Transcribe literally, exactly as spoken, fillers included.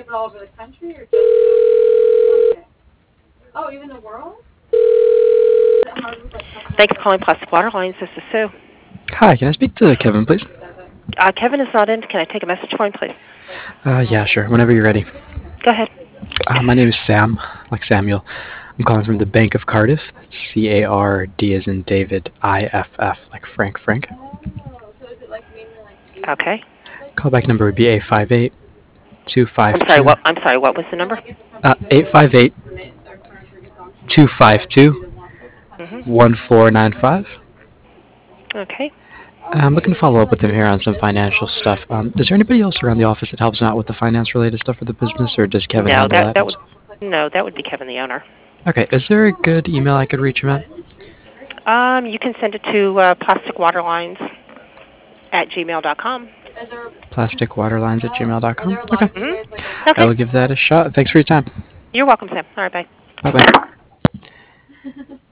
all over the country or just? Okay. Oh, even the world? Is it hard with, like, Thanks for calling Plastic Water Lines. This is Sue. Hi, can I speak to Kevin, please? Uh, Kevin is not in. Can I take a message for him, please? Uh, yeah, sure. Whenever you're ready. Go ahead. Uh, my name is Sam, like Samuel. I'm calling from the Bank of Cardiff. C A R D as in David, I F F, like Frank Frank. Oh, so is it like mainly like Okay. Callback number would be eight five eight, two five I'm sorry. two. What? I'm sorry. What was the number? Uh, eight five eight, two five two, Mm-hmm. one four nine five. Okay. I'm looking to follow up with him here on some financial stuff. Um, is there anybody else around the office that helps him out with the finance-related stuff for the business, or does Kevin No, handle that that? that would no, that would be Kevin, the owner. Okay, is there a good email I could reach him at? Um, you can send it to uh, plasticwaterlines at gmail dot com. plasticwaterlines at gmail dot com. Okay. Mm-hmm. I Okay. will give that a shot. Thanks for your time. You're welcome, Sam. All right, bye. Bye-bye.